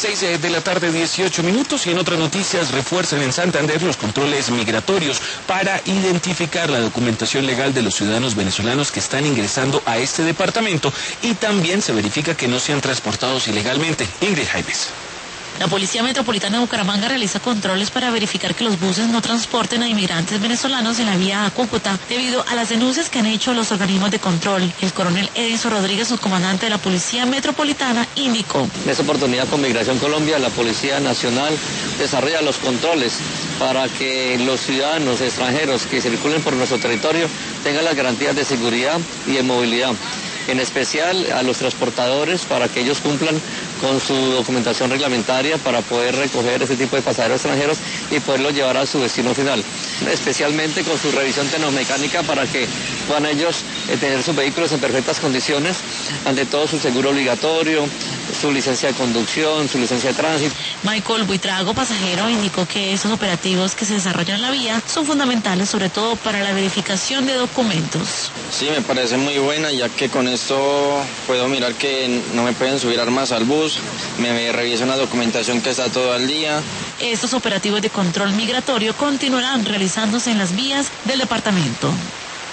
6 de la tarde, 18 minutos, y en otras noticias refuerzan en Santander los controles migratorios para identificar la documentación legal de los ciudadanos venezolanos que están ingresando a este departamento, y también se verifica que no sean transportados ilegalmente. Ingrid Jaimes. La Policía Metropolitana de Bucaramanga realiza controles para verificar que los buses no transporten a inmigrantes venezolanos en la vía a Cúcuta, debido a las denuncias que han hecho los organismos de control. El coronel Edison Rodríguez, subcomandante de la Policía Metropolitana, indicó: En esta oportunidad, con Migración Colombia, la Policía Nacional desarrolla los controles para que los ciudadanos extranjeros que circulen por nuestro territorio tengan las garantías de seguridad y de movilidad. En especial a los transportadores, para que ellos cumplan con su documentación reglamentaria para poder recoger ese tipo de pasajeros extranjeros y poderlos llevar a su destino final. Especialmente con su revisión tecnomecánica para que puedan ellos tener sus vehículos en perfectas condiciones, ante todo su seguro obligatorio, su licencia de conducción, su licencia de tránsito. Michael Buitrago, pasajero, indicó que esos operativos que se desarrollan en la vía son fundamentales, sobre todo para la verificación de documentos. Sí, me parece muy buena, ya que con esto puedo mirar que no me pueden subir armas al bus, me revisan la documentación que está todo al día. Estos operativos de control migratorio continuarán realizándose en las vías del departamento.